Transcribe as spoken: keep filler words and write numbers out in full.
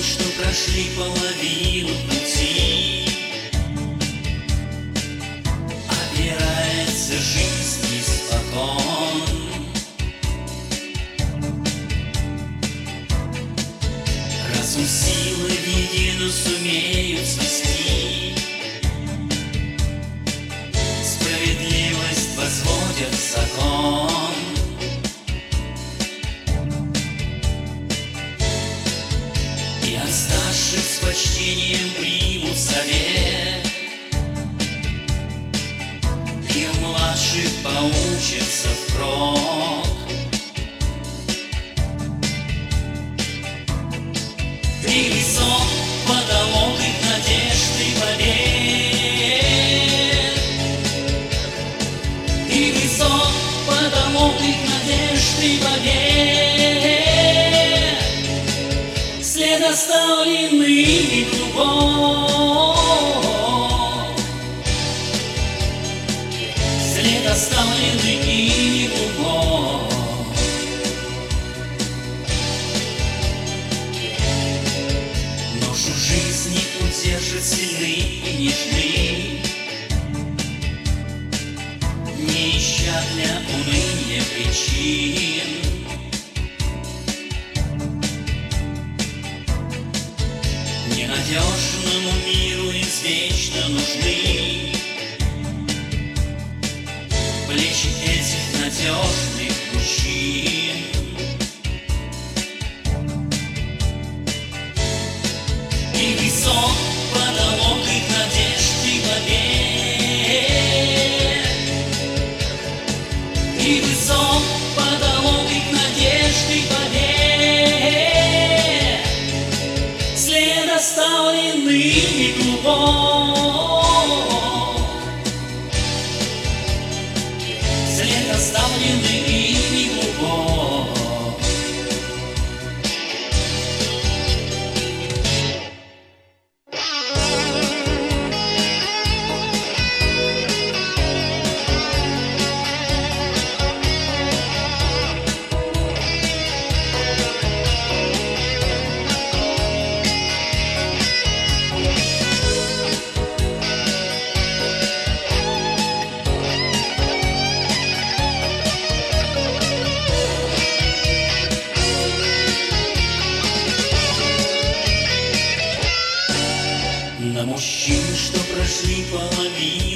что прошли половину пути, опирается жизнь испокон. Разум силы в едино сумеют свести, справедливость возводят закон. И от старших с почтением примут совет, и у младших поучатся впрок. И высок потолок их надежд и побед, и высок потолок их надежд и побед, след оставленный ими глубок, след оставленный ими глубок. Ношу жизни удержит сильны и нежны, не ища для уныния причин. Ненадежному миру извечно нужны плечи этих надежных мужчин. И высок потолок их надежд и побед, и высок потолок их надежд и побед, след оставленный ими глубок, след оставленный ими глубок. На мужчин, что прошли половину